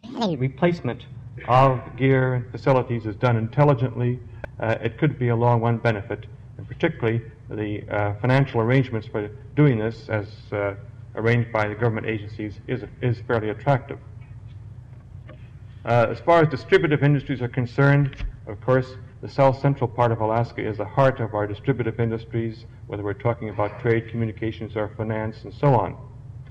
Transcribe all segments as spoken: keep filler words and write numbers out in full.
any replacement of gear and facilities is done intelligently, uh, it could be a long-run benefit, and particularly the uh, financial arrangements for doing this, as uh, arranged by the government agencies, is, is fairly attractive. Uh, as far as distributive industries are concerned, of course, the south central part of Alaska is the heart of our distributive industries, whether we're talking about trade, communications, or finance, and so on.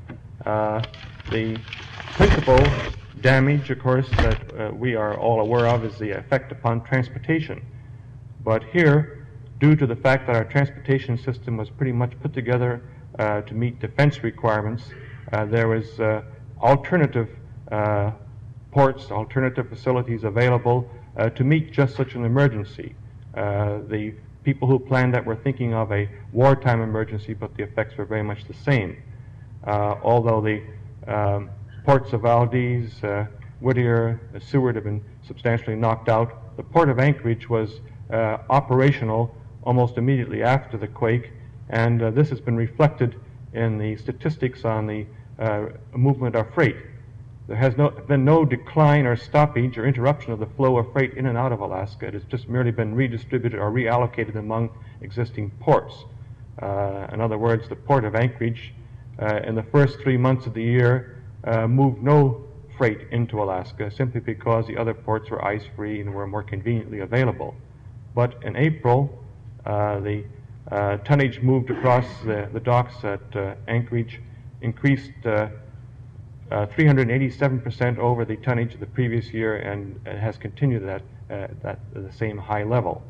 Uh, the principal damage, of course, that uh, we are all aware of is the effect upon transportation. But here, due to the fact that our transportation system was pretty much put together uh, to meet defense requirements, uh, there was uh, alternative uh, ports, alternative facilities available uh, to meet just such an emergency. Uh, the people who planned that were thinking of a wartime emergency, but the effects were very much the same. Uh, although the um, ports of Valdez, uh, Whittier, uh, Seward have been substantially knocked out, the port of Anchorage was uh, operational almost immediately after the quake, and uh, this has been reflected in the statistics on the uh, movement of freight. There has no, been no decline or stoppage or interruption of the flow of freight in and out of Alaska. It has just merely been redistributed or reallocated among existing ports. Uh, in other words, the port of Anchorage uh, in the first three months of the year uh, moved no freight into Alaska simply because the other ports were ice-free and were more conveniently available. But in April, uh, the uh, tonnage moved across the, the docks at uh, Anchorage increased uh, uh, three hundred eighty-seven percent over the tonnage of the previous year, and it has continued at uh, that the same high level.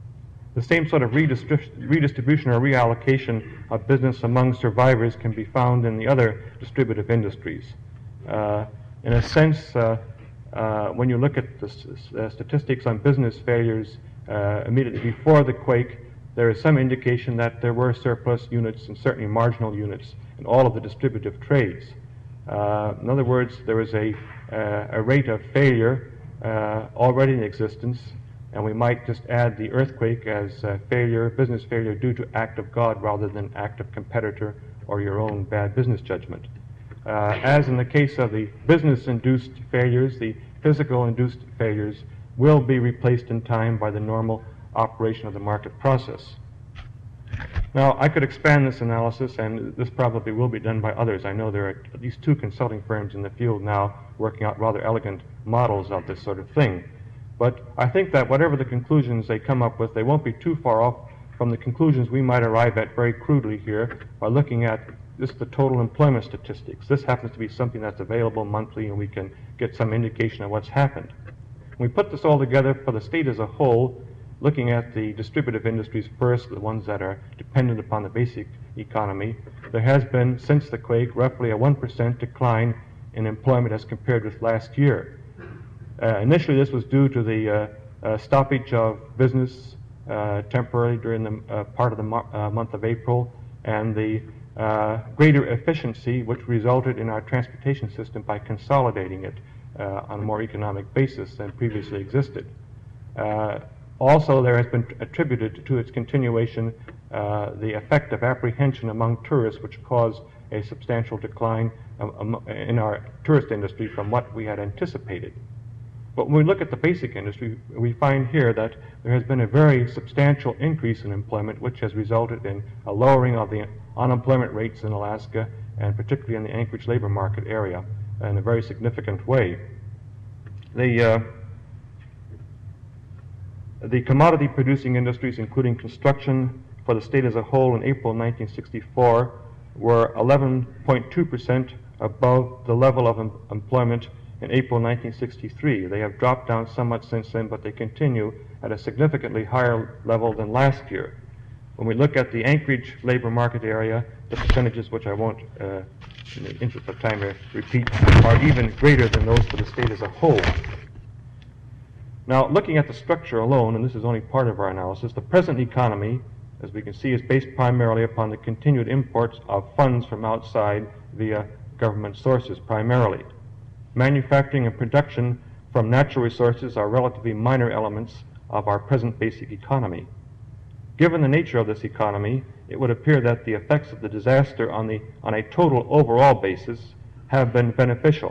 The same sort of redistrib redistribution or reallocation of business among survivors can be found in the other distributive industries. Uh, in a sense, uh, uh, when you look at the uh, statistics on business failures uh, immediately before the quake, there is some indication that there were surplus units and certainly marginal units in all of the distributive trades. Uh, in other words, there was a, uh, a rate of failure uh, already in existence, and we might just add the earthquake as uh, failure, business failure due to act of God rather than act of competitor or your own bad business judgment. Uh, as in the case of the business-induced failures, the physical-induced failures will be replaced in time by the normal operation of the market process. Now, I could expand this analysis, and this probably will be done by others. I know there are at least two consulting firms in the field now working out rather elegant models of this sort of thing. But I think that whatever the conclusions they come up with, they won't be too far off from the conclusions we might arrive at very crudely here by looking at just the total employment statistics. This happens to be something that's available monthly, and we can get some indication of what's happened. When we put this all together for the state as a whole, looking at the distributive industries first, the ones that are dependent upon the basic economy, there has been, since the quake, roughly a one percent decline in employment as compared with last year. Uh, initially, this was due to the uh, uh, stoppage of business uh, temporarily during the uh, part of the mo uh, month of April, and the uh, greater efficiency which resulted in our transportation system by consolidating it uh, on a more economic basis than previously existed. Uh, Also, there has been attributed to its continuation uh, the effect of apprehension among tourists, which caused a substantial decline um, in our tourist industry from what we had anticipated. But when we look at the basic industry, we find here that there has been a very substantial increase in employment, which has resulted in a lowering of the unemployment rates in Alaska, and particularly in the Anchorage labor market area, in a very significant way. The uh, The commodity-producing industries, including construction, for the state as a whole in April nineteen sixty-four were eleven point two percent above the level of em employment in April nineteen sixty-three. They have dropped down somewhat since then, but they continue at a significantly higher level than last year. When we look at the Anchorage labor market area, the percentages, which I won't, uh, in the interest of time, repeat, are even greater than those for the state as a whole. Now, looking at the structure alone, and this is only part of our analysis, the present economy, as we can see, is based primarily upon the continued imports of funds from outside via government sources, primarily. Manufacturing and production from natural resources are relatively minor elements of our present basic economy. Given the nature of this economy, it would appear that the effects of the disaster on, the, on a total overall basis have been beneficial.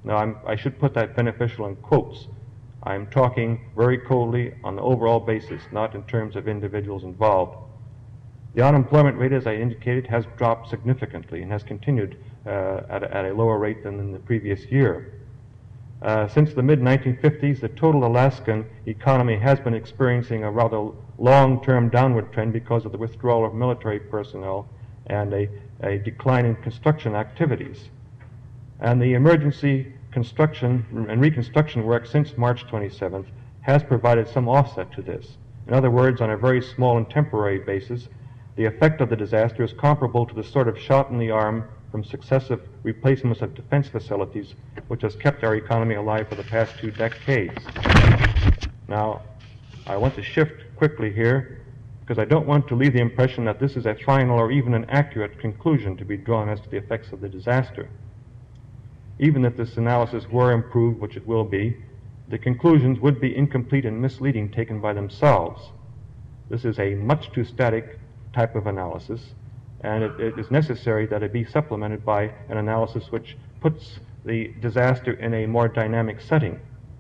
Now, I'm, I should put that beneficial in quotes. I'm talking very coldly on the overall basis, not in terms of individuals involved. The unemployment rate, as I indicated, has dropped significantly and has continued uh, at, a, at a lower rate than in the previous year. Uh, since the mid nineteen fifties, the total Alaskan economy has been experiencing a rather long-term downward trend because of the withdrawal of military personnel and a, a decline in construction activities. And the emergency construction and reconstruction work since March twenty-seventh has provided some offset to this. In other words, on a very small and temporary basis, the effect of the disaster is comparable to the sort of shot in the arm from successive replacements of defense facilities which has kept our economy alive for the past two decades. Now, I want to shift quickly here because I don't want to leave the impression that this is a final or even an accurate conclusion to be drawn as to the effects of the disaster. Even if this analysis were improved, which it will be, the conclusions would be incomplete and misleading taken by themselves. This is a much too static type of analysis, and it, it is necessary that it be supplemented by an analysis which puts the disaster in a more dynamic setting.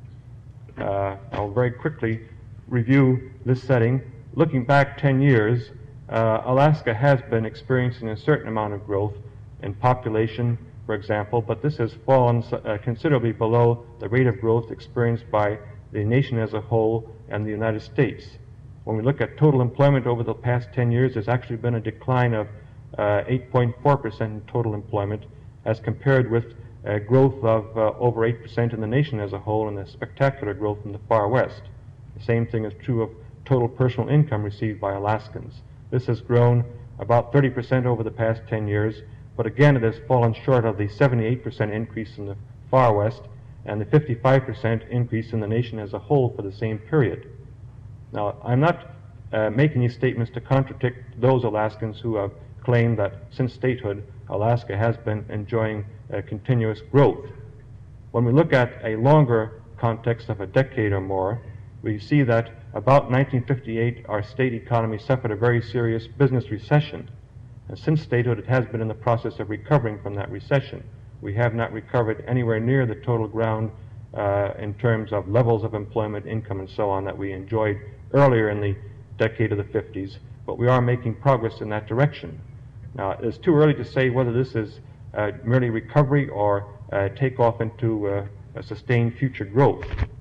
Uh, I'll very quickly review this setting. Looking back ten years, uh, Alaska has been experiencing a certain amount of growth in population, for example, but this has fallen uh, considerably below the rate of growth experienced by the nation as a whole and the United States. When we look at total employment over the past ten years, there's actually been a decline of uh, eight point four percent in total employment as compared with a growth of uh, over eight percent in the nation as a whole and a spectacular growth in the far west. The same thing is true of total personal income received by Alaskans. This has grown about thirty percent over the past ten years, but again it has fallen short of the seventy-eight percent increase in the far west and the fifty-five percent increase in the nation as a whole for the same period. Now, I'm not uh, making these statements to contradict those Alaskans who have claimed that since statehood, Alaska has been enjoying uh, continuous growth. When we look at a longer context of a decade or more, we see that about nineteen fifty-eight, our state economy suffered a very serious business recession. And since statehood, it has been in the process of recovering from that recession. We have not recovered anywhere near the total ground uh, in terms of levels of employment, income, and so on that we enjoyed earlier in the decade of the fifties, but we are making progress in that direction. Now, it's too early to say whether this is uh, merely recovery or uh, take off into uh, a sustained future growth.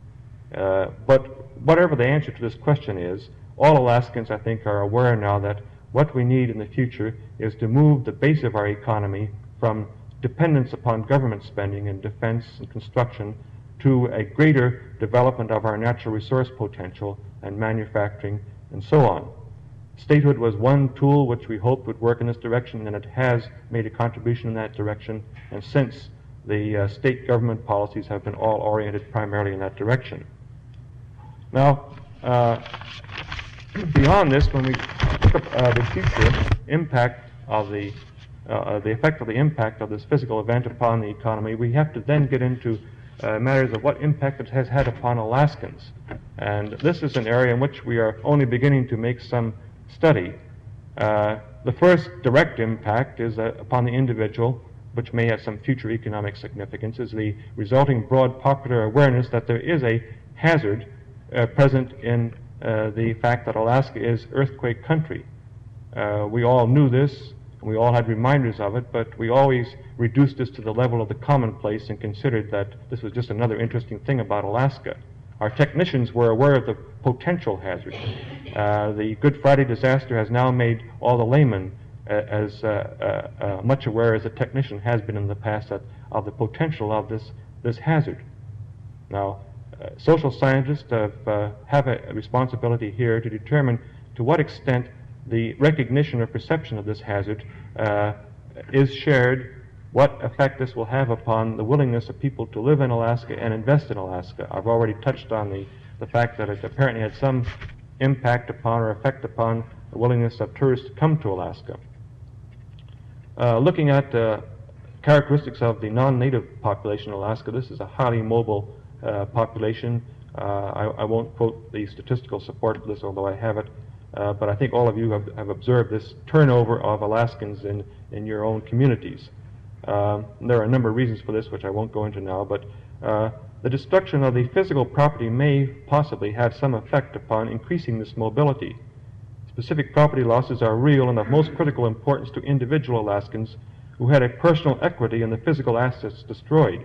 Uh, but whatever the answer to this question is, all Alaskans, I think, are aware now that what we need in the future is to move the base of our economy from dependence upon government spending in defense and construction to a greater development of our natural resource potential and manufacturing and so on. Statehood was one tool which we hoped would work in this direction, and it has made a contribution in that direction, and since the uh, state government policies have been all oriented primarily in that direction. Now, uh, beyond this, when we look at uh, the future impact of the, uh, the effect of the impact of this physical event upon the economy, we have to then get into uh, matters of what impact it has had upon Alaskans. And this is an area in which we are only beginning to make some study. Uh, the first direct impact is uh, upon the individual, which may have some future economic significance, is the resulting broad popular awareness that there is a hazard uh, present in uh, the fact that Alaska is earthquake country. Uh, we all knew this, and we all had reminders of it, but we always reduced this to the level of the commonplace and considered that this was just another interesting thing about Alaska. Our technicians were aware of the potential hazard. Uh, the Good Friday disaster has now made all the laymen uh, as uh, uh, uh, much aware as the technician has been in the past that, of the potential of this, this hazard. Now, uh, social scientists have, uh, have a responsibility here to determine to what extent the recognition or perception of this hazard uh, is shared, what effect this will have upon the willingness of people to live in Alaska and invest in Alaska. I've already touched on the, the fact that it apparently had some impact upon or effect upon the willingness of tourists to come to Alaska. Uh, looking at uh, characteristics of the non-native population in Alaska, this is a highly mobile uh, population. Uh, I, I won't quote the statistical support for this, although I have it, uh, but I think all of you have, have observed this turnover of Alaskans in, in your own communities. Um, there are a number of reasons for this, which I won't go into now, but uh, the destruction of the physical property may possibly have some effect upon increasing this mobility. Specific property losses are real and of most critical importance to individual Alaskans who had a personal equity in the physical assets destroyed.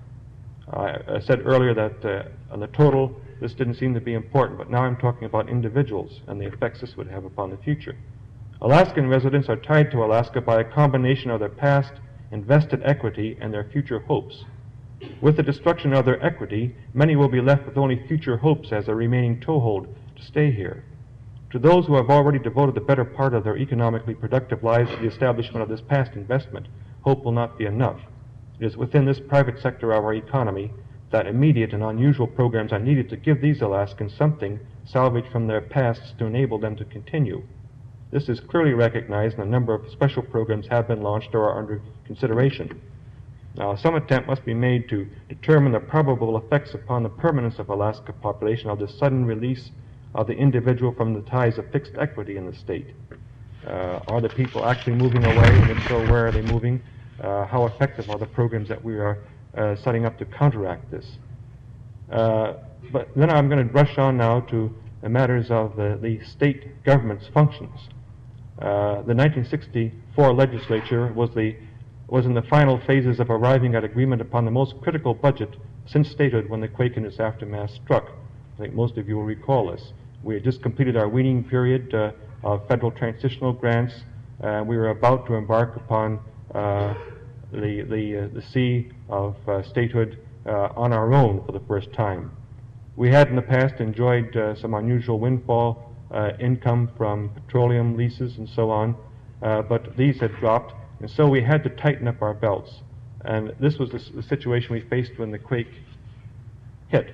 Uh, I said earlier that uh, on the total, this didn't seem to be important, but now I'm talking about individuals and the effects this would have upon the future. Alaskan residents are tied to Alaska by a combination of their past invested equity and their future hopes. With the destruction of their equity, many will be left with only future hopes as a remaining toehold to stay here. To those who have already devoted the better part of their economically productive lives to the establishment of this past investment, hope will not be enough. It is within this private sector of our economy that immediate and unusual programs are needed to give these Alaskans something salvaged from their pasts to enable them to continue. This is clearly recognized, and a number of special programs have been launched or are under consideration. Now, some attempt must be made to determine the probable effects upon the permanence of Alaska population of this sudden release of the individual from the ties of fixed equity in the state. Uh, are the people actually moving away, and if so, where are they moving? Uh, how effective are the programs that we are uh, setting up to counteract this? Uh, but then I'm going to rush on now to the matters of the, the state government's functions. Uh, the nineteen sixty-four legislature was, the, was in the final phases of arriving at agreement upon the most critical budget since statehood when the quake and its aftermath struck. I think most of you will recall this. We had just completed our weaning period uh, of federal transitional grants. Uh, we were about to embark upon uh, the, the, uh, the sea of uh, statehood uh, on our own for the first time. We had in the past enjoyed uh, some unusual windfall uh, income from petroleum leases and so on, uh, but these had dropped, and so we had to tighten up our belts. And this was the, the situation we faced when the quake hit.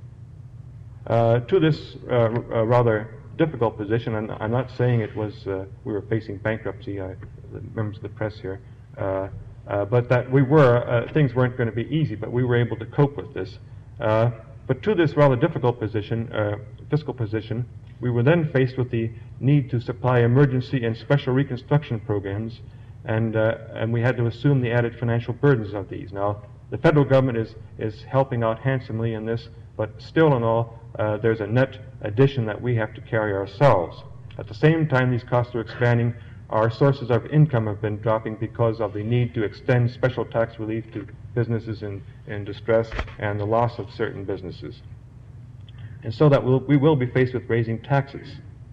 Uh, to this uh, uh, rather difficult position, and I'm not saying it was uh, we were facing bankruptcy, uh, the members of the press here, uh, uh, but that we were, uh, things weren't going to be easy, but we were able to cope with this. Uh, but to this rather difficult position, uh, fiscal position, we were then faced with the need to supply emergency and special reconstruction programs, and, uh, and we had to assume the added financial burdens of these. Now, the federal government is, is helping out handsomely in this, but still in all, uh, there's a net addition that we have to carry ourselves. At the same time these costs are expanding, our sources of income have been dropping because of the need to extend special tax relief to businesses in, in distress and the loss of certain businesses. And so that we'll, we will be faced with raising taxes.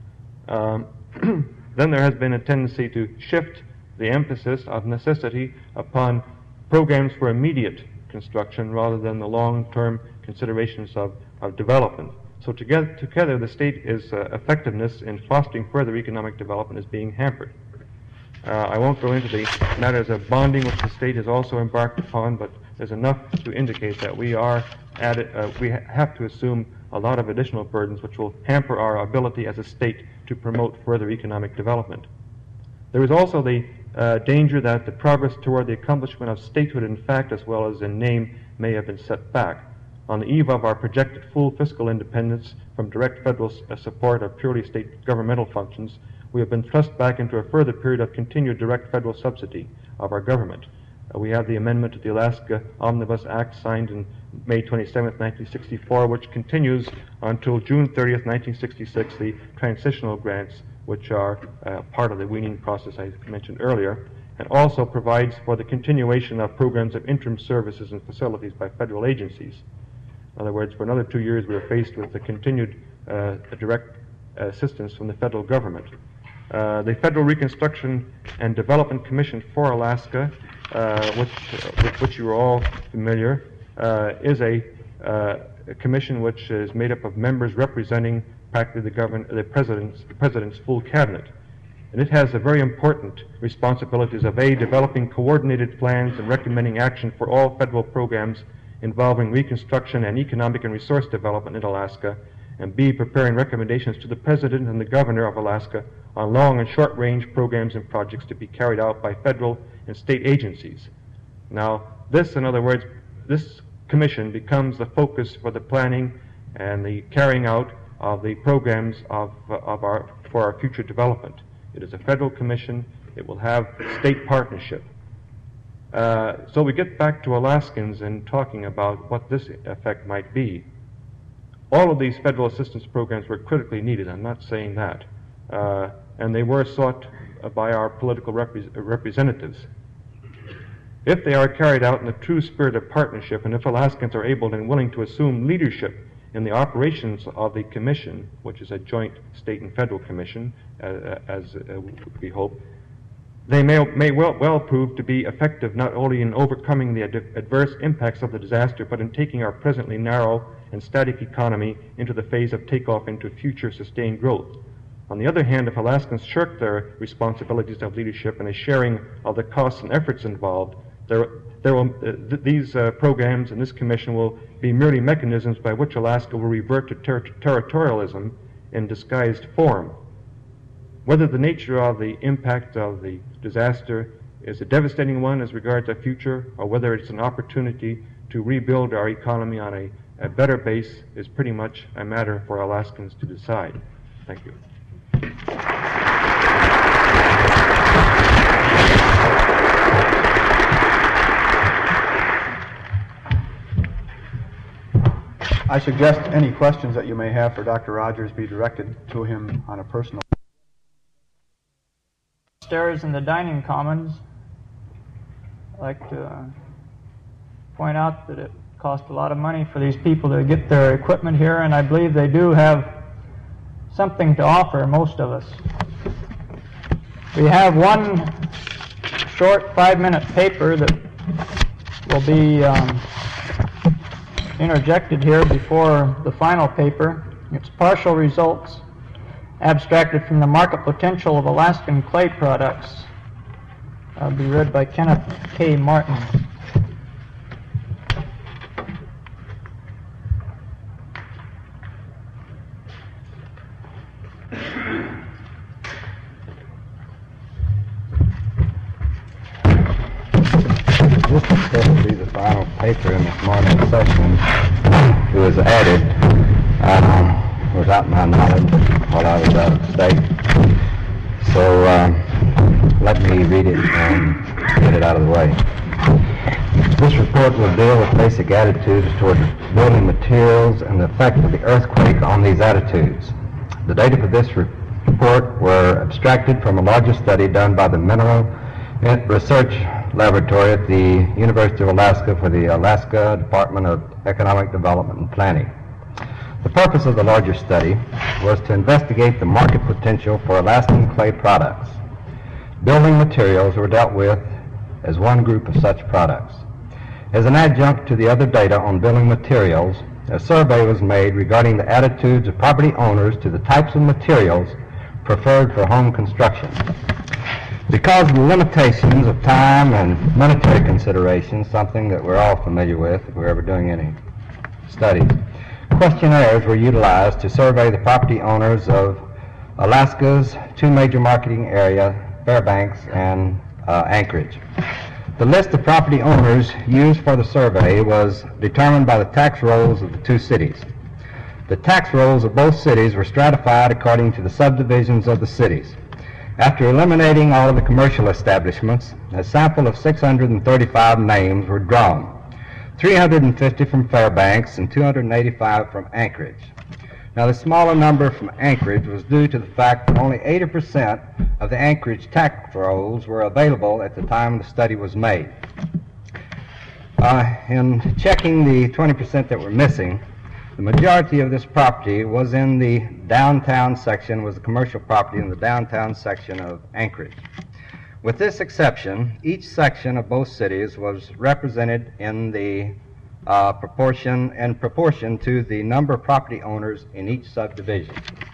Um, then there has been a tendency to shift the emphasis of necessity upon programs for immediate construction rather than the long-term considerations of, of development. So together, together the state is uh, effectiveness in fostering further economic development is being hampered. Uh, I won't go into the matters of bonding, which the state has also embarked upon, but there's enough to indicate that we are at it, uh, we ha have to assume a lot of additional burdens which will hamper our ability as a state to promote further economic development. There is also the uh, danger that the progress toward the accomplishment of statehood in fact as well as in name may have been set back. On the eve of our projected full fiscal independence from direct federal uh, support of purely state governmental functions, we have been thrust back into a further period of continued direct federal subsidy of our government. Uh, we have the amendment to the Alaska Omnibus Act signed in May twenty-seventh, nineteen sixty-four, which continues until June thirtieth, nineteen sixty-six, the transitional grants, which are uh, part of the weaning process I mentioned earlier, and also provides for the continuation of programs of interim services and facilities by federal agencies. In other words, for another two years we are faced with the continued uh, direct assistance from the federal government. Uh, the Federal Reconstruction and Development Commission for Alaska, uh, which, uh, with which you are all familiar, uh, is a, uh, a commission which is made up of members representing practically the, government, the, president's, the president's full cabinet. And it has the very important responsibilities of A, developing coordinated plans and recommending action for all federal programs involving reconstruction and economic and resource development in Alaska, and B, preparing recommendations to the President and the Governor of Alaska on long and short-range programs and projects to be carried out by federal and state agencies. Now, this, in other words, this commission becomes the focus for the planning and the carrying out of the programs of, uh, of our, for our future development. It is a federal commission. It will have state partnership. Uh, so we get back to Alaskans and talking about what this effect might be. All of these federal assistance programs were critically needed. I'm not saying that. Uh, and they were sought by our political repre- representatives. If they are carried out in the true spirit of partnership, and if Alaskans are able and willing to assume leadership in the operations of the commission, which is a joint state and federal commission, uh, as uh, we hope, they may, may well, well prove to be effective not only in overcoming the ad- adverse impacts of the disaster, but in taking our presently narrow and static economy into the phase of takeoff into future sustained growth. On the other hand, if Alaskans shirk their responsibilities of leadership and a sharing of the costs and efforts involved, there, there will, uh, th- these uh, programs and this commission will be merely mechanisms by which Alaska will revert to ter- territorialism in disguised form. Whether the nature of the impact of the disaster is a devastating one as regards our future, or whether it's an opportunity to rebuild our economy on a, a better base, is pretty much a matter for Alaskans to decide. Thank you. I suggest any questions that you may have for Doctor Rogers be directed to him on a personal. Upstairs in the dining commons, I'd like to uh, point out that it cost a lot of money for these people to get their equipment here, and I believe they do have something to offer most of us. We have one short five-minute paper that will be um, interjected here before the final paper. It's partial results abstracted from the market potential of Alaskan clay products. I'll be read by Kenneth K. Martin. This is supposed to be the final paper in this morning's session. It was added um, without my knowledge while I was out of state. So um, let me read it and get it out of the way. This report will deal with basic attitudes toward building materials and the effect of the earthquake on these attitudes. The data for this re- report were abstracted from a larger study done by the Mineral Research Laboratory at the University of Alaska for the Alaska Department of Economic Development and Planning. The purpose of the larger study was to investigate the market potential for Alaskan clay products. Building materials were dealt with as one group of such products. As an adjunct to the other data on building materials, a survey was made regarding the attitudes of property owners to the types of materials preferred for home construction. Because of the limitations of time and monetary considerations, something that we're all familiar with if we're ever doing any studies, questionnaires were utilized to survey the property owners of Alaska's two major marketing areas, Fairbanks and uh, Anchorage. The list of property owners used for the survey was determined by the tax rolls of the two cities. The tax rolls of both cities were stratified according to the subdivisions of the cities. After eliminating all of the commercial establishments, a sample of six hundred thirty-five names were drawn, three hundred fifty from Fairbanks and two hundred eighty-five from Anchorage. Now, the smaller number from Anchorage was due to the fact that only eighty percent of the Anchorage tax rolls were available at the time the study was made. Uh, in checking the twenty percent that were missing, the majority of this property was in the downtown section, was the commercial property in the downtown section of Anchorage. With this exception, each section of both cities was represented in the uh, proportion in proportion to the number of property owners in each subdivision.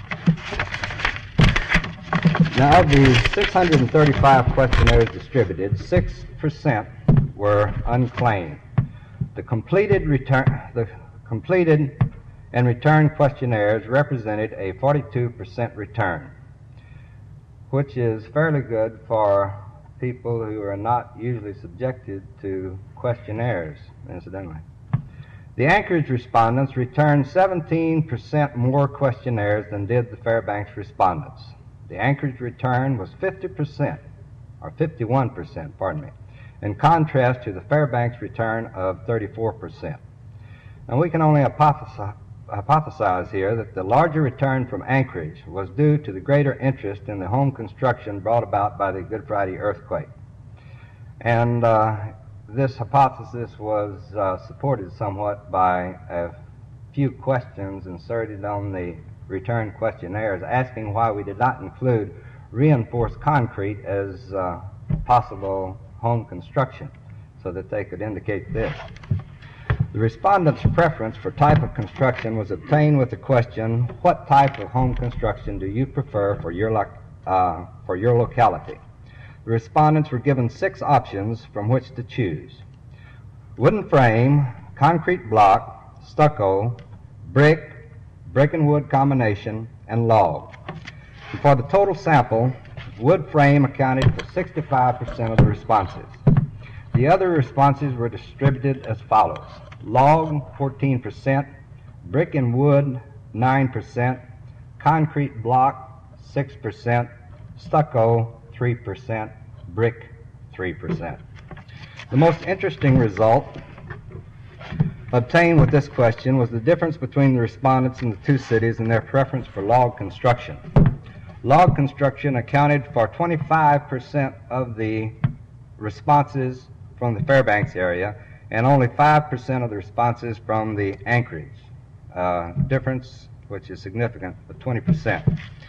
Now, of the six hundred thirty-five questionnaires distributed, six percent were unclaimed. The completed return, the completed and returned questionnaires represented a forty-two percent return, which is fairly good for people who are not usually subjected to questionnaires, incidentally. The Anchorage respondents returned seventeen percent more questionnaires than did the Fairbanks respondents. The Anchorage return was fifty percent, or fifty-one percent, pardon me, in contrast to the Fairbanks return of thirty-four percent. And we can only hypothesize, hypothesize here that the larger return from Anchorage was due to the greater interest in the home construction brought about by the Good Friday earthquake. And uh, this hypothesis was uh, supported somewhat by a few questions inserted on the return questionnaires asking why we did not include reinforced concrete as uh, possible home construction, so that they could indicate this. The respondent's preference for type of construction was obtained with the question, what type of home construction do you prefer for your, lo- uh, for your locality? The respondents were given six options from which to choose: wooden frame, concrete block, stucco, brick, brick and wood combination, and log. And for the total sample, wood frame accounted for sixty-five percent of the responses. The other responses were distributed as follows: log, fourteen percent, brick and wood, nine percent, concrete block, six percent, stucco, three percent, brick, three percent. The most interesting result obtained with this question was the difference between the respondents in the two cities and their preference for log construction. Log construction accounted for twenty-five percent of the responses from the Fairbanks area and only five percent of the responses from the Anchorage. Uh, difference which is significant, but twenty percent.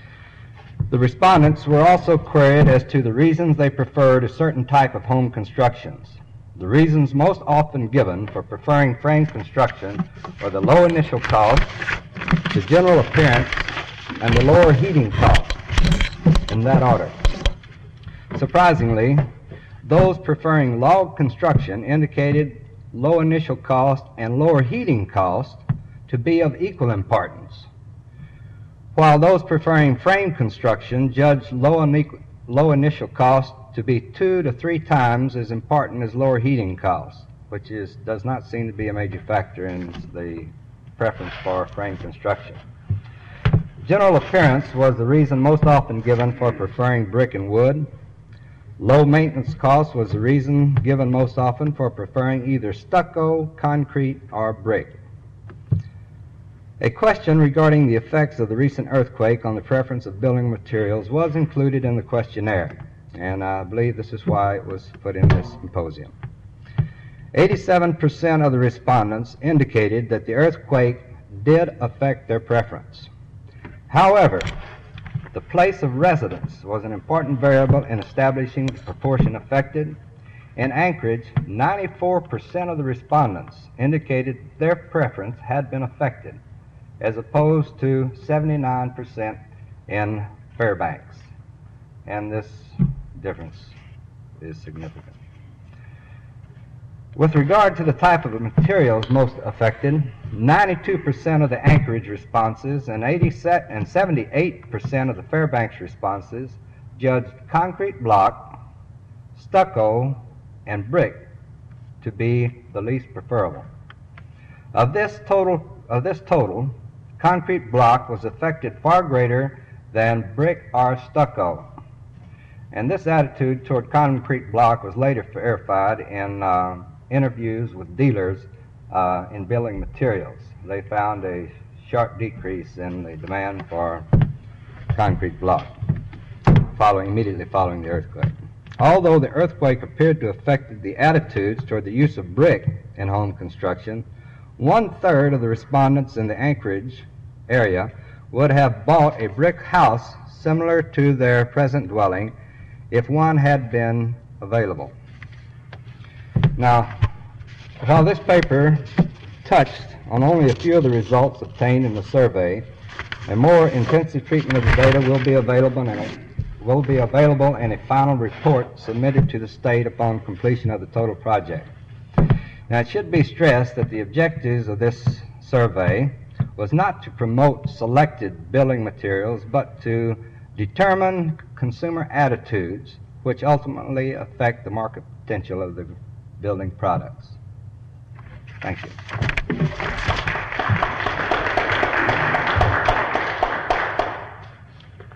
The respondents were also queried as to the reasons they preferred a certain type of home constructions. The reasons most often given for preferring frame construction were the low initial cost, the general appearance, and the lower heating cost, in that order. Surprisingly, those preferring log construction indicated low initial cost and lower heating cost to be of equal importance, while those preferring frame construction judged low, in- low initial cost to be two to three times as important as lower heating costs, which is, does not seem to be a major factor in the preference for frame construction. General appearance was the reason most often given for preferring brick and wood. Low maintenance cost was the reason given most often for preferring either stucco, concrete, or brick. A question regarding the effects of the recent earthquake on the preference of building materials was included in the questionnaire, and I believe this is why it was put in this symposium. eighty-seven percent of the respondents indicated that the earthquake did affect their preference. However, the place of residence was an important variable in establishing the proportion affected. In Anchorage, ninety-four percent of the respondents indicated their preference had been affected, as opposed to seventy-nine percent in Fairbanks. And this difference is significant. With regard to the type of materials most affected, ninety-two percent of the Anchorage responses and, eighty and seventy-eight percent of the Fairbanks responses judged concrete block, stucco, and brick to be the least preferable. Of this total, of this total, concrete block was affected far greater than brick or stucco. And this attitude toward concrete block was later verified in uh, interviews with dealers uh, in building materials. They found a sharp decrease in the demand for concrete block following, immediately following the earthquake. Although the earthquake appeared to have affected the attitudes toward the use of brick in home construction, one-third of the respondents in the Anchorage area would have bought a brick house similar to their present dwelling if one had been available. Now, while this paper touched on only a few of the results obtained in the survey, a more intensive treatment of the data will be available in a, will be available in a final report submitted to the state upon completion of the total project. Now, it should be stressed that the objectives of this survey was not to promote selected building materials, but to determine consumer attitudes which ultimately affect the market potential of the building products. Thank you.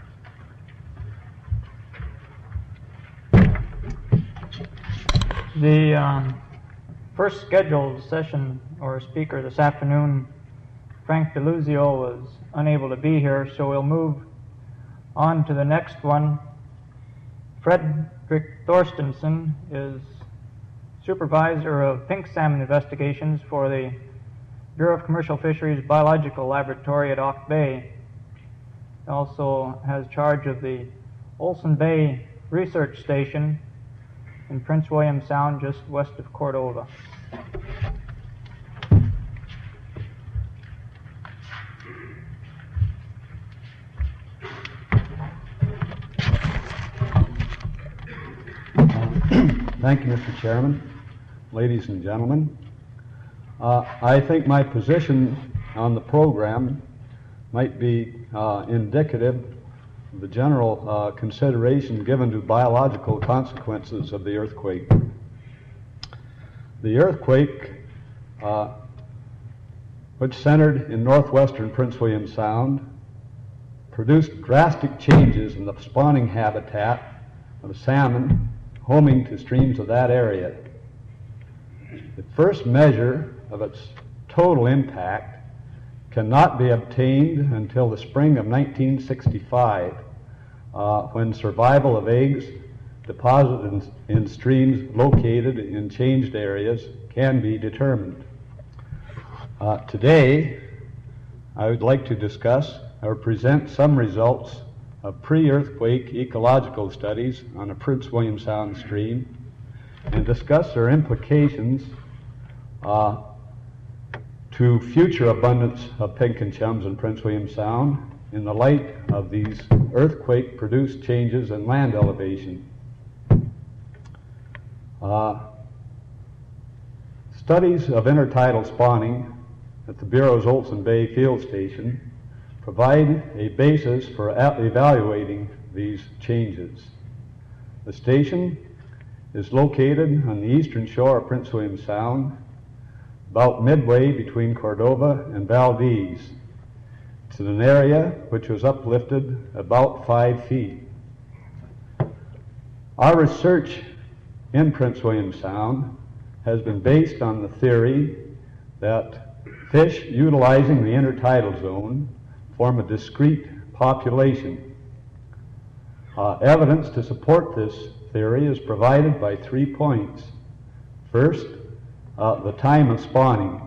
The um, first scheduled session or speaker this afternoon, Frank DeLuzio, was unable to be here, so we'll move on to the next one. Frederick Thorstensen is supervisor of pink salmon investigations for the Bureau of Commercial Fisheries Biological Laboratory at Auk Bay. He also has charge of the Olson Bay Research Station in Prince William Sound, just west of Cordova. Thank you, Mister Chairman. Ladies and gentlemen, uh, I think my position on the program might be uh, indicative of the general uh, consideration given to biological consequences of the earthquake. The earthquake, uh, which centered in northwestern Prince William Sound, produced drastic changes in the spawning habitat of salmon homing to streams of that area. The first measure of its total impact cannot be obtained until the spring of nineteen sixty-five, uh, when survival of eggs deposited in, in streams located in changed areas can be determined. Uh, today, I would like to discuss or present some results of pre-earthquake ecological studies on a Prince William Sound stream and discuss their implications uh, to future abundance of pink and chums in Prince William Sound in the light of these earthquake-produced changes in land elevation. Uh, studies of intertidal spawning at the Bureau's Olson Bay Field Station provide a basis for evaluating these changes. The station is located on the eastern shore of Prince William Sound, about midway between Cordova and Valdez. It's in an area which was uplifted about five feet. Our research in Prince William Sound has been based on the theory that fish utilizing the intertidal zone form a discrete population. Uh, evidence to support this theory is provided by three points. First, uh, the time of spawning.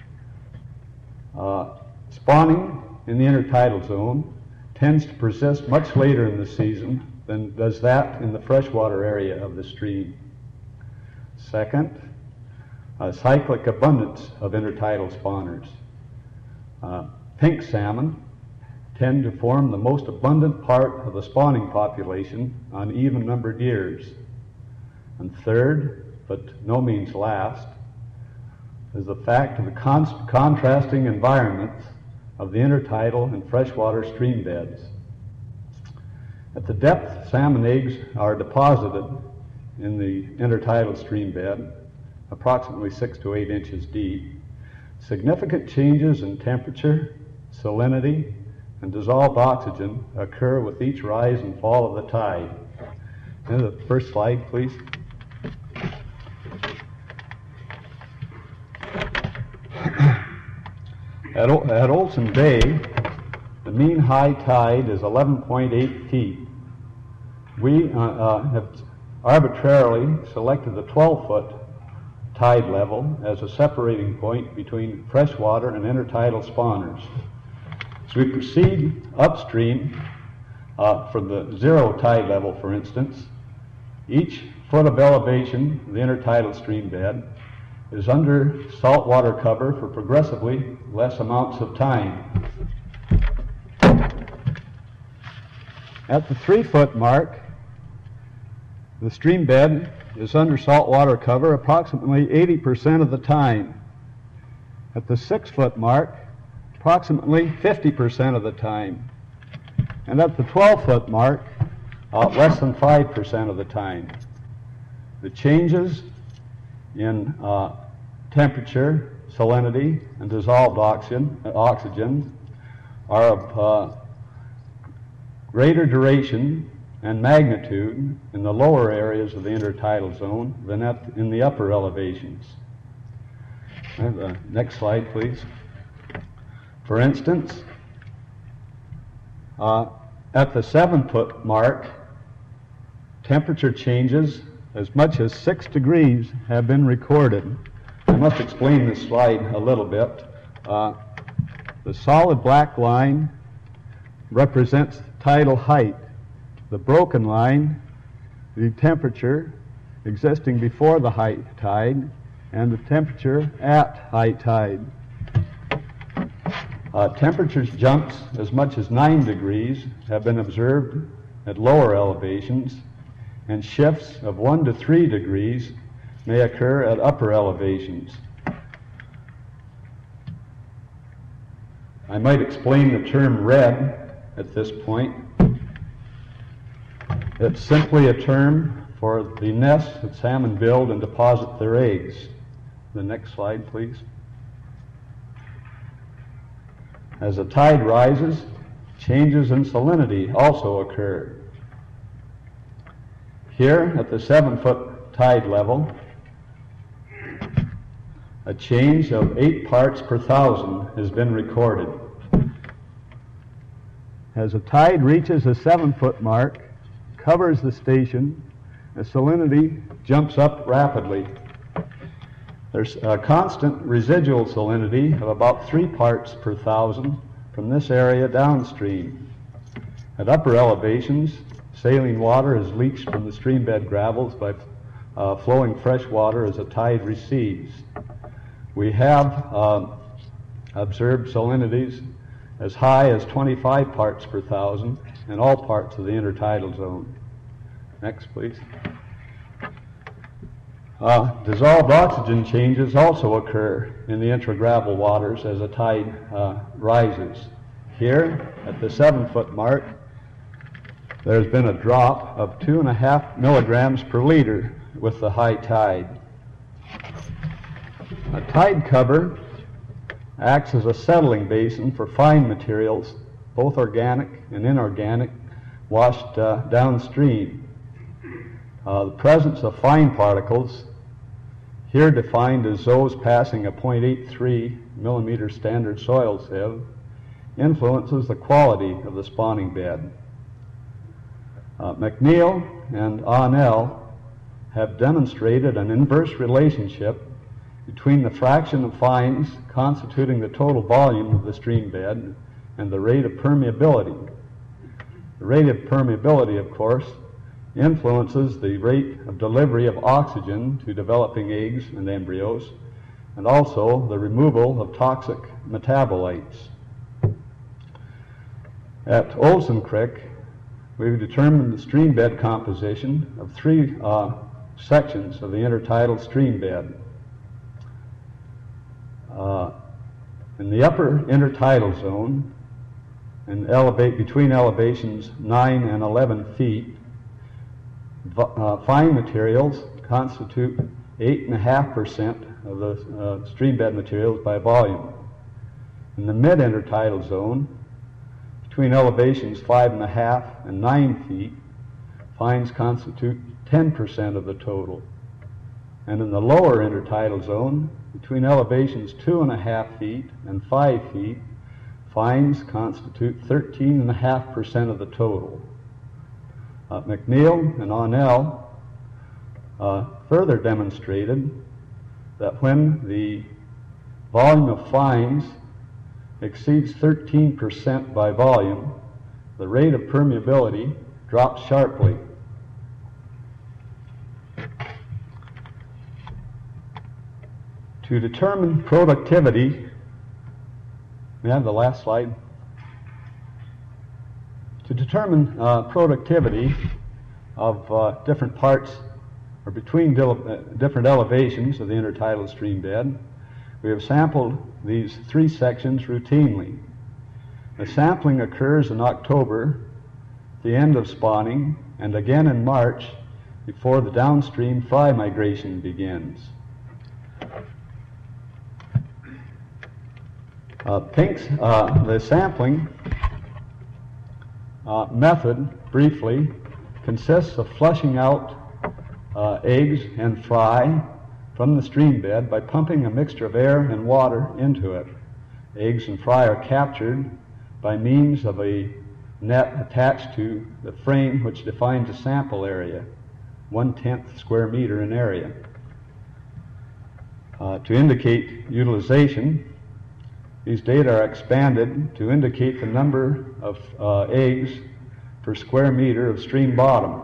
Uh, spawning in the intertidal zone tends to persist much later in the season than does that in the freshwater area of the stream. Second, a cyclic abundance of intertidal spawners. Uh, pink salmon tend to form the most abundant part of the spawning population on even-numbered years. And third, but no means last, is the fact of the con- contrasting environments of the intertidal and freshwater stream beds. At the depth salmon eggs are deposited in the intertidal stream bed, approximately six to eight inches deep, significant changes in temperature, salinity, and dissolved oxygen occur with each rise and fall of the tide. And the first slide, please. At, o- at Olson Bay, the mean high tide is eleven point eight feet. We uh, uh, have arbitrarily selected the twelve-foot tide level as a separating point between freshwater and intertidal spawners. As we proceed upstream uh, from the zero tide level, for instance, each foot of elevation of the intertidal stream bed is under saltwater cover for progressively less amounts of time. At the three-foot mark, the stream bed is under saltwater cover approximately eighty percent of the time. At the six-foot mark, approximately fifty percent of the time. And at the twelve-foot mark, uh, less than five percent of the time. The changes in uh, temperature, salinity, and dissolved oxygen, uh, oxygen are of uh, greater duration and magnitude in the lower areas of the intertidal zone than at, in the upper elevations. Uh, next slide, please. For instance, uh, at the seven foot mark, temperature changes as much as six degrees have been recorded. I must explain this slide a little bit. Uh, the solid black line represents tidal height. The broken line, the temperature existing before the high tide, and the temperature at high tide. Uh, temperatures jumps as much as nine degrees have been observed at lower elevations, and shifts of one to three degrees may occur at upper elevations. I might explain the term red at this point. It's simply a term for the nests that salmon build and deposit their eggs. The next slide, please. As the tide rises, changes in salinity also occur. Here, at the seven foot tide level, a change of eight parts per thousand has been recorded. As the tide reaches the seven foot mark, covers the station, the salinity jumps up rapidly. There's a constant residual salinity of about three parts per thousand from this area downstream. At upper elevations, saline water is leached from the streambed gravels by uh, flowing fresh water as the tide recedes. We have uh, observed salinities as high as twenty-five parts per thousand in all parts of the intertidal zone. Next, please. Uh, dissolved oxygen changes also occur in the intragravel waters as the tide uh, rises. Here, at the seven foot mark, there's been a drop of two and a half milligrams per liter with the high tide. A tide cover acts as a settling basin for fine materials, both organic and inorganic, washed uh, downstream. Uh, the presence of fine particles, here defined as those passing a zero point eight three millimeter standard soil sieve, influences the quality of the spawning bed. Uh, McNeil and Onell have demonstrated an inverse relationship between the fraction of fines constituting the total volume of the stream bed and the rate of permeability. The rate of permeability, of course, influences the rate of delivery of oxygen to developing eggs and embryos, and also the removal of toxic metabolites. At Olson Creek, we've determined the stream bed composition of three uh, sections of the intertidal stream bed. Uh, in the upper intertidal zone, and elevate between elevations nine and eleven feet, uh, fine materials constitute eight and a half percent of the uh, stream bed materials by volume. In the mid intertidal zone, between elevations five and a half and nine feet, fines constitute ten percent of the total. And in the lower intertidal zone, between elevations two and a half feet and five feet, fines constitute thirteen and a half percent of the total. Uh, McNeil and Onell uh, further demonstrated that when the volume of fines exceeds thirteen percent by volume, the rate of permeability drops sharply. To determine productivity, may I have the last slide? To determine uh, productivity of uh, different parts or between dil- uh, different elevations of the intertidal stream bed, we have sampled these three sections routinely. The sampling occurs in October, the end of spawning, and again in March before the downstream fry migration begins. Uh, pinks, uh, the sampling uh, method, briefly, consists of flushing out uh, eggs and fry from the stream bed by pumping a mixture of air and water into it. Eggs and fry are captured by means of a net attached to the frame which defines a sample area, one-tenth square meter in area. Uh, to indicate utilization, these data are expanded to indicate the number of uh, eggs per square meter of stream bottom.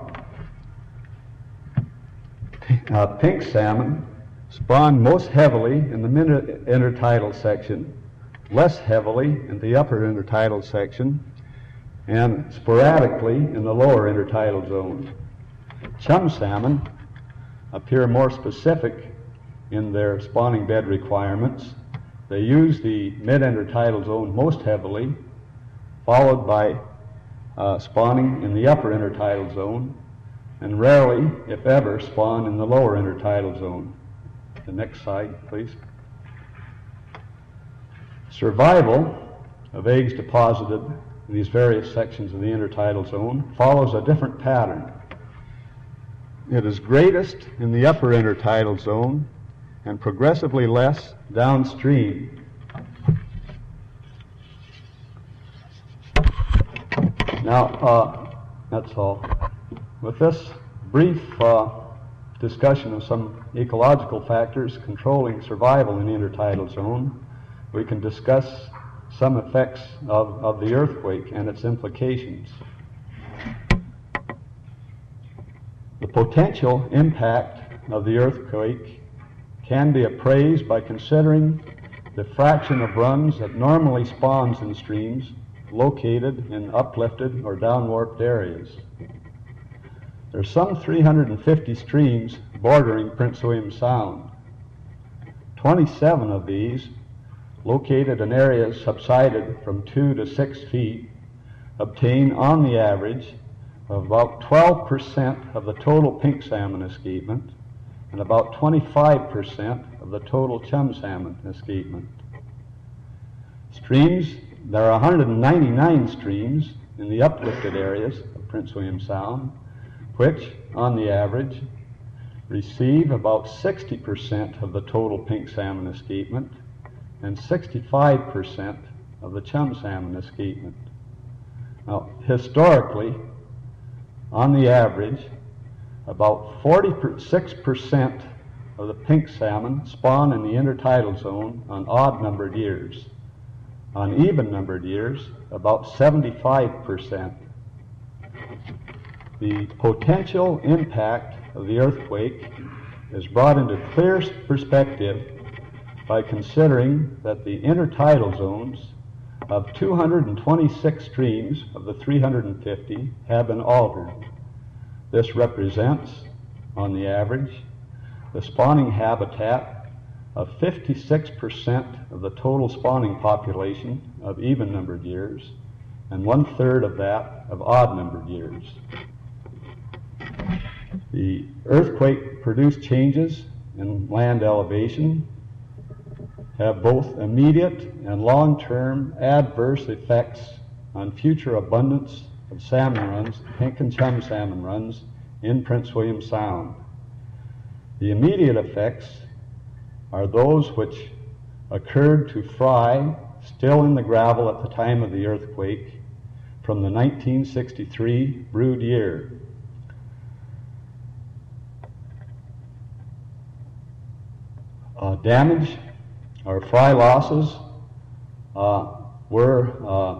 Uh, pink salmon spawn most heavily in the mid- intertidal section, less heavily in the upper intertidal section, and sporadically in the lower intertidal zone. Chum salmon appear more specific in their spawning bed requirements. They use the mid-intertidal zone most heavily, followed by uh, spawning in the upper intertidal zone, and rarely, if ever, spawn in the lower intertidal zone. The next slide, please. Survival of eggs deposited in these various sections of the intertidal zone follows a different pattern. It is greatest in the upper intertidal zone and progressively less downstream. Now, uh, that's all. With this brief uh, discussion of some ecological factors controlling survival in the intertidal zone, we can discuss some effects of, of the earthquake and its implications. The potential impact of the earthquake can be appraised by considering the fraction of runs that normally spawns in streams located in uplifted or downwarped areas. There are some three hundred fifty streams bordering Prince William Sound. twenty-seven of these, located in areas subsided from two to six feet, obtain on the average of about twelve percent of the total pink salmon escapement and about twenty-five percent of the total chum salmon escapement. Streams, there are one hundred ninety-nine streams in the uplifted areas of Prince William Sound, which, on the average, receive about sixty percent of the total pink salmon escapement and sixty-five percent of the chum salmon escapement. Now, historically, on the average, about forty-six percent of the pink salmon spawn in the intertidal zone on odd-numbered years. On even-numbered years, about seventy-five percent. The potential impact of the earthquake is brought into clear perspective by considering that the intertidal zones of two hundred twenty-six streams of the three hundred fifty have been altered. This represents, on the average, the spawning habitat of fifty-six percent of the total spawning population of even-numbered years and one-third of that of odd-numbered years. The earthquake produced changes in land elevation have both immediate and long-term adverse effects on future abundance of salmon runs, pink and chum salmon runs, in Prince William Sound. The immediate effects are those which occurred to fry still in the gravel at the time of the earthquake from the nineteen sixty-three brood year. Uh, damage or fry losses uh, were uh,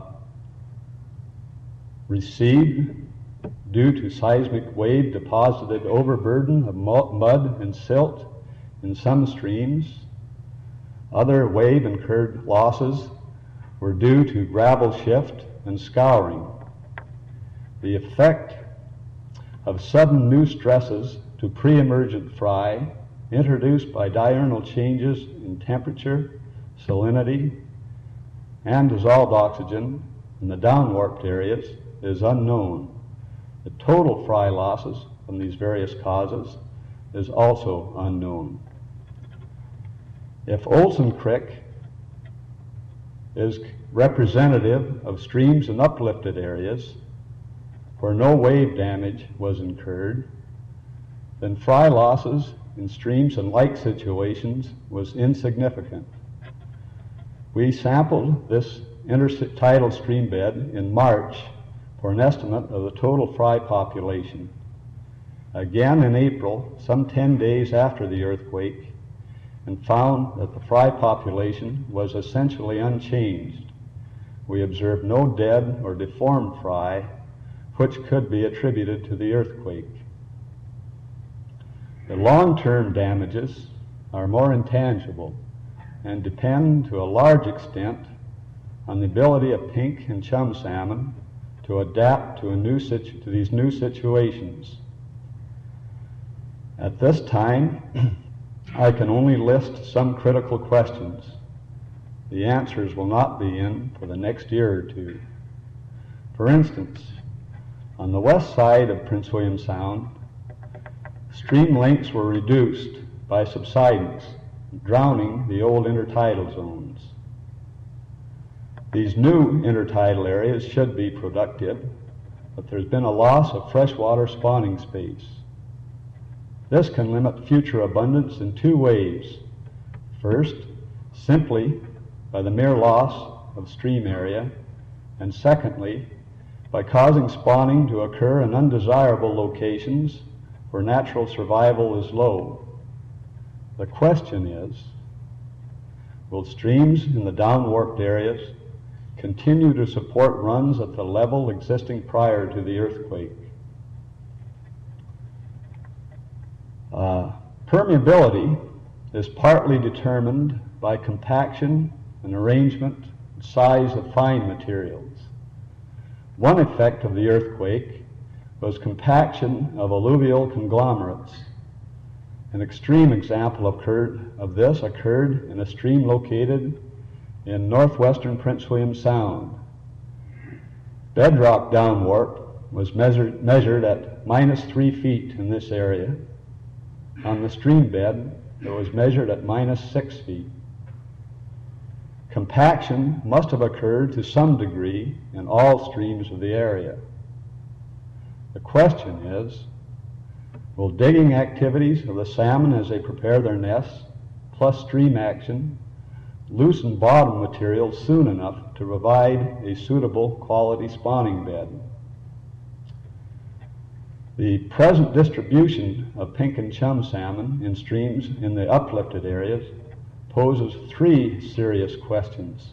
received due to seismic wave deposited overburden of mud and silt in some streams. Other wave incurred losses were due to gravel shift and scouring. The effect of sudden new stresses to pre-emergent fry introduced by diurnal changes in temperature, salinity, and dissolved oxygen in the downwarped areas is unknown. The total fry losses from these various causes is also unknown. If Olson Creek is representative of streams in uplifted areas, where no wave damage was incurred, then fry losses in streams and lake situations was insignificant. We sampled this intertidal stream bed in March for an estimate of the total fry population. Again in April, some ten days after the earthquake, and found that the fry population was essentially unchanged. We observed no dead or deformed fry, which could be attributed to the earthquake. The long-term damages are more intangible and depend to a large extent on the ability of pink and chum salmon to adapt to, a new situ- to these new situations. At this time, I can only list some critical questions. The answers will not be in for the next year or two. For instance, on the west side of Prince William Sound, stream lengths were reduced by subsidence, drowning the old intertidal zones. These new intertidal areas should be productive, but there's been a loss of freshwater spawning space. This can limit future abundance in two ways. First, simply by the mere loss of stream area, and secondly, by causing spawning to occur in undesirable locations where natural survival is low. The question is, will streams in the downwarped areas continue to support runs at the level existing prior to the earthquake? Uh, permeability is partly determined by compaction and arrangement and size of fine materials. One effect of the earthquake was compaction of alluvial conglomerates. An extreme example occurred, of this occurred in a stream located in northwestern Prince William Sound. Bedrock downwarp was measured, measured at minus three feet in this area. On the stream bed, it was measured at minus six feet. Compaction must have occurred to some degree in all streams of the area. The question is, will digging activities of the salmon as they prepare their nests, plus stream action, loosen bottom material soon enough to provide a suitable quality spawning bed? The present distribution of pink and chum salmon in streams in the uplifted areas poses three serious questions.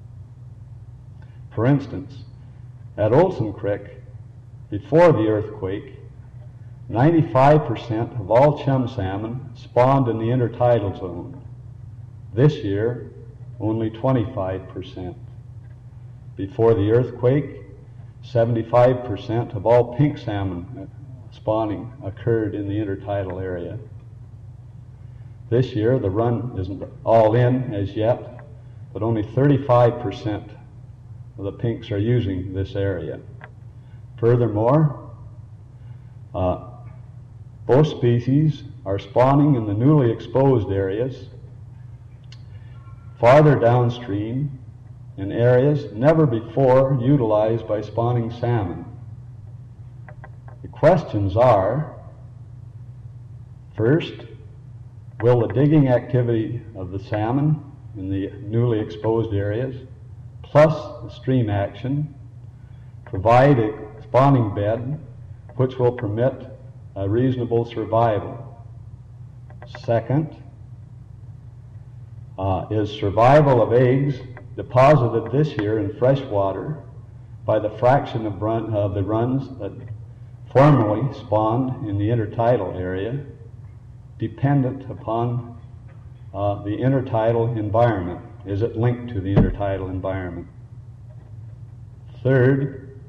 For instance, at Olson Creek, before the earthquake, ninety-five percent of all chum salmon spawned in the intertidal zone. This year, only twenty-five percent. Before the earthquake, seventy-five percent of all pink salmon spawning occurred in the intertidal area. This year, the run isn't all in as yet, but only thirty-five percent of the pinks are using this area. Furthermore, uh, both species are spawning in the newly exposed areas farther downstream in areas never before utilized by spawning salmon. The questions are, first, will the digging activity of the salmon in the newly exposed areas, plus the stream action, provide a spawning bed which will permit a reasonable survival? Second, uh, is survival of eggs deposited this year in fresh water by the fraction of, run, of the runs that formerly spawned in the intertidal area dependent upon uh, the intertidal environment? Is it linked to the intertidal environment? Third,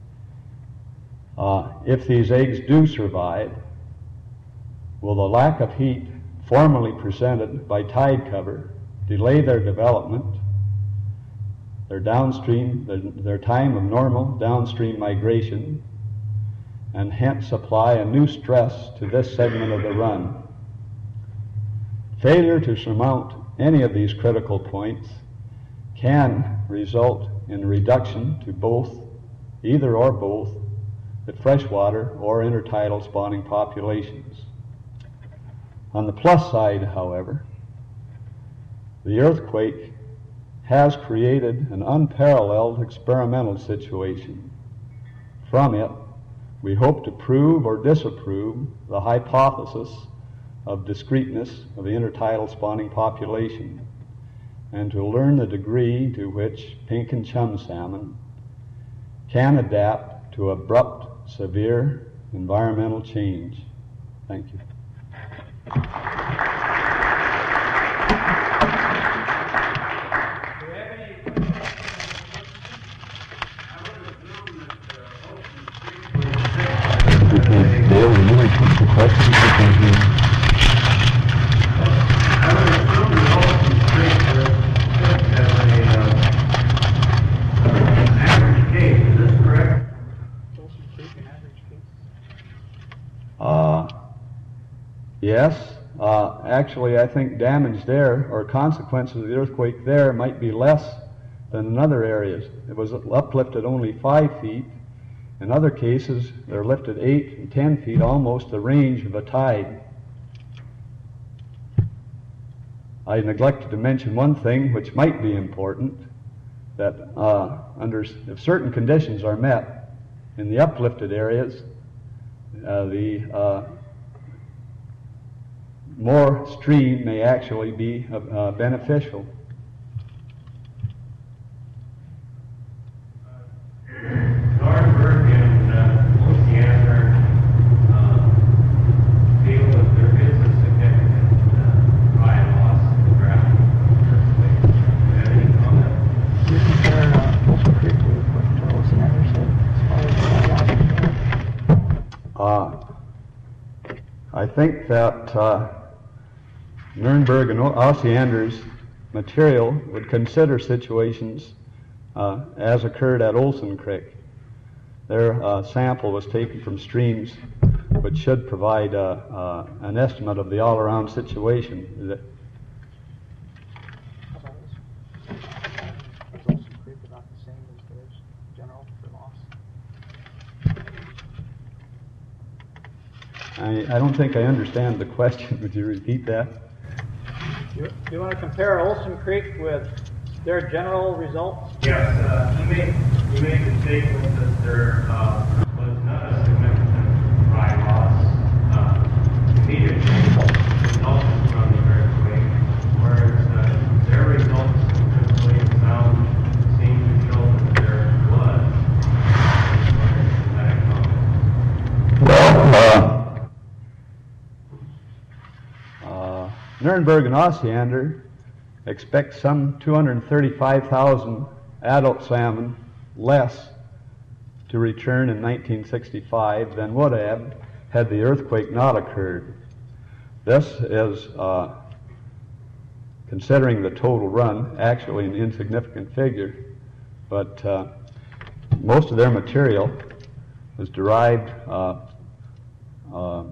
uh, if these eggs do survive, will the lack of heat formerly presented by tide cover delay their development, their downstream, their, their time of normal downstream migration, and hence apply a new stress to this segment of the run? Failure to surmount any of these critical points can result in reduction to both, either or both, at freshwater or intertidal spawning populations. On the plus side, however, the earthquake has created an unparalleled experimental situation. From it, we hope to prove or disapprove the hypothesis of discreteness of the intertidal spawning population, and to learn the degree to which pink and chum salmon can adapt to abrupt, severe environmental change. Thank you. Dale, will you repeat the question? I would assume that Olson Creek has a, uh, an average case. Is this correct? Olson Creek, an average case? Uh, yes. Uh, actually, I think damage there, or consequences of the earthquake there, might be less than in other areas. It was uplifted only five feet. In other cases, they're lifted eight and ten feet, almost the range of a tide. I neglected to mention one thing which might be important, that uh, under if certain conditions are met in the uplifted areas, uh, the uh, more stream may actually be uh, beneficial. Thornburg and uh, Oceander uh, feel that there is a significant uh, dry loss in the ground. Do you have any comment? You compare uh, Olson Creek with what Olson Anderson as far as Uh, I think that uh, Nurnberg and Osiander's material would consider situations uh, as occurred at Olson Creek. Their uh, sample was taken from streams which should provide uh, uh, an estimate of the all-around situation. Is Olson Creek about the same as theirs, general for loss? I, I don't think I understand the question. Would you repeat that? Do you, do you want to compare Olson Creek with their general results? Yes, uh, you made, you made the statement that there uh, was not a significant dry loss uh, immediately resulting from the earthquake, whereas uh, their results simply sound seem to show that there was. Well, uh, uh, Nurnberg and Osiander expect some two hundred thirty-five thousand adult salmon less to return in nineteen sixty-five than would have had the earthquake not occurred. This is, uh, considering the total run, actually an insignificant figure, but uh, most of their material was derived, uh, uh,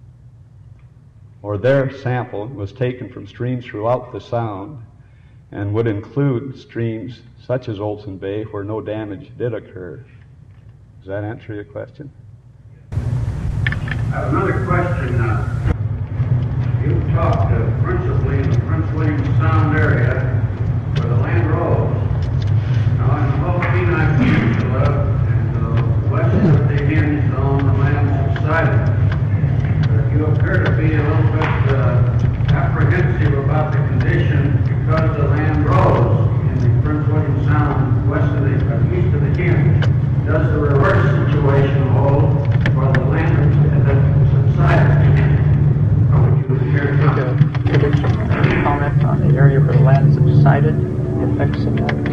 or their sample was taken from streams throughout the Sound and would include streams such as Olson Bay where no damage did occur. Does that answer your question? I have another question. Uh, you talked uh, principally in the Prince William Sound area where the land rose. Now in the whole Kenai Peninsula and the west of the Hinge zone, the land subsided. But you appear to be a little bit uh, apprehensive about the condition because the land rose in the Prince William Sound west of the, uh, east of the Hinge. Does the reverse situation hold for the land that subsided? Or would you care to comment? Comment on the area where the land subsided, the effects of that?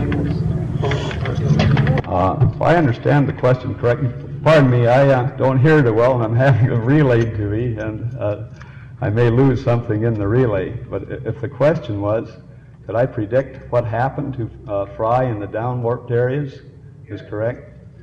Uh, if I understand the question correctly, pardon me, I uh, don't hear it well and I'm having a relay to me and uh, I may lose something in the relay. But if the question was, could I predict what happened to uh, fry in the downwarped areas, is correct?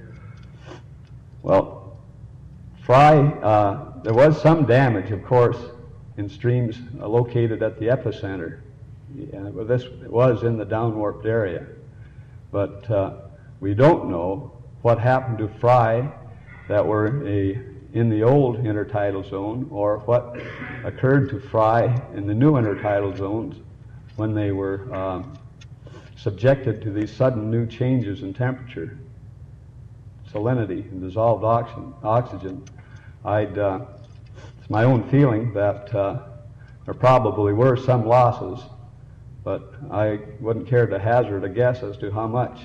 Well, fry, uh, there was some damage, of course, in streams uh, located at the epicenter. Yeah, well, this was in the downwarped area. But uh, we don't know what happened to fry that were a, in the old intertidal zone, or what occurred to fry in the new intertidal zones when they were um, subjected to these sudden new changes in temperature, salinity, and dissolved oxygen. oxygen. I'd, uh, it's my own feeling that uh, there probably were some losses, but I wouldn't care to hazard a guess as to how much.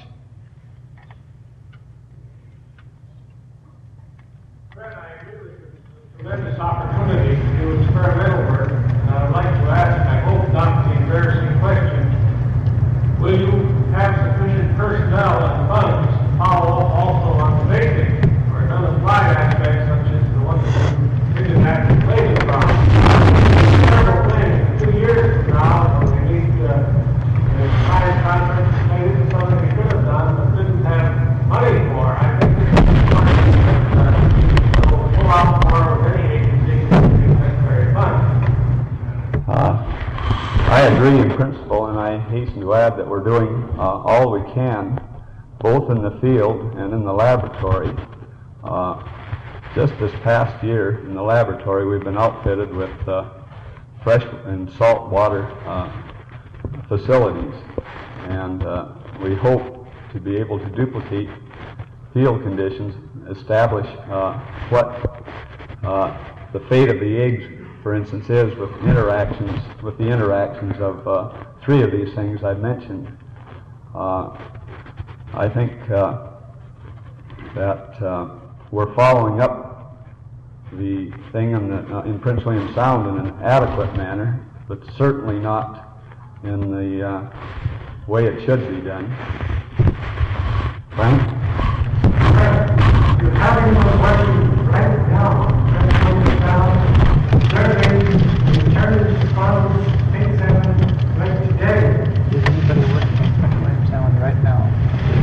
Fred, I agree with you. It's a tremendous opportunity to do experimental work. And I would like to ask, I hope not the embarrassing question, will you have sufficient personnel and funds to follow up also on the basic or non-applied aspects such as the ones that you didn't have to play with from? Several things. Two years from now, when we need uh, the entire conference maybe it's something we could have done but didn't have money for. I think this is one of the things that will pull out more of any agency that is necessary funds. Uh, I agree in principle, and I hasten to add that we're doing uh, all we can, both in the field and in the laboratory. Uh, just this past year, in the laboratory, we've been outfitted with uh, fresh and salt water uh, facilities, and uh, we hope to be able to duplicate field conditions, establish uh, what uh, the fate of the eggs, for instance, is with interactions, with the interactions of uh, three of these things I mentioned. Uh, I think uh, that uh, we're following up the thing in, the, uh, in Prince William Sound in an adequate manner, but certainly not in the uh, way it should be done. Frank? You're having those questions right now. Prince William Sound. Surveys, returns, funds, things that like today. Is anybody working on Prince William Sound right now?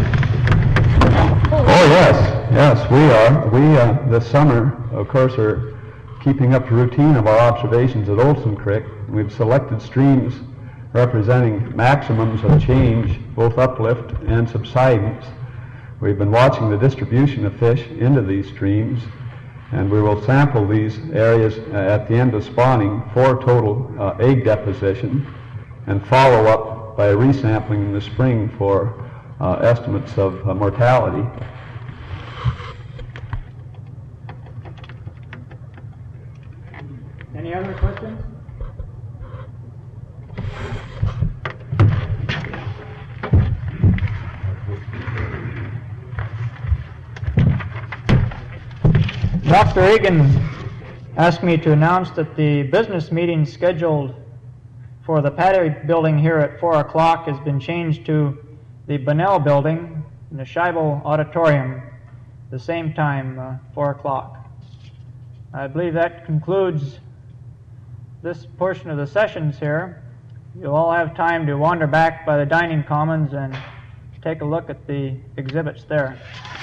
Oh yes, yes, we are. We uh, this summer, of course, are keeping up the routine of our observations at Olson Creek. We've selected streams representing maximums of change, both uplift and subsidence. We've been watching the distribution of fish into these streams, and we will sample these areas uh, at the end of spawning for total uh, egg deposition, and follow up by resampling in the spring for uh, estimates of uh, mortality. Any other questions? Doctor Egan asked me to announce that the business meeting scheduled for the Patty building here at four o'clock has been changed to the Bunnell building in the Scheibel Auditorium, the same time, uh, four o'clock. I believe that concludes this portion of the sessions here. You'll all have time to wander back by the dining commons and take a look at the exhibits there.